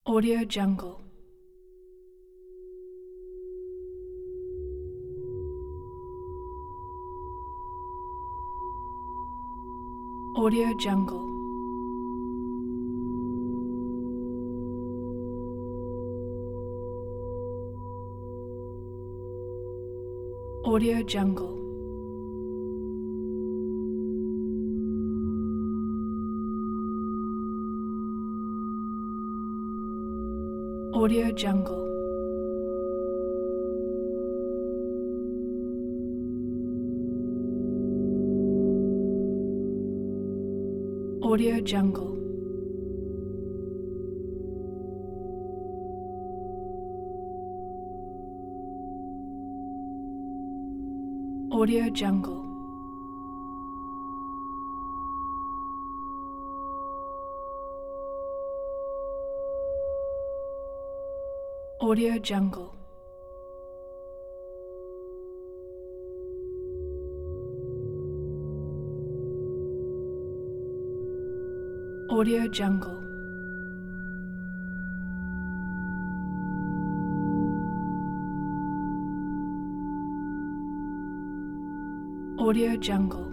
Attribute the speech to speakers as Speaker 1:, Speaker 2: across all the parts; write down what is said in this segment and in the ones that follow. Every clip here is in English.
Speaker 1: Audio Jungle. Audio Jungle. Audio Jungle. Audio Jungle. Audio Jungle. Audio Jungle. Audio Jungle. Audio Jungle. Audio Jungle.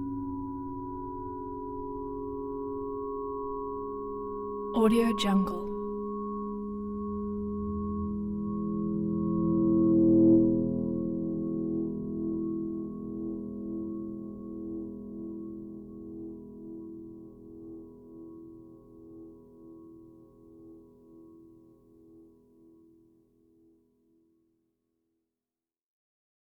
Speaker 1: Audio Jungle.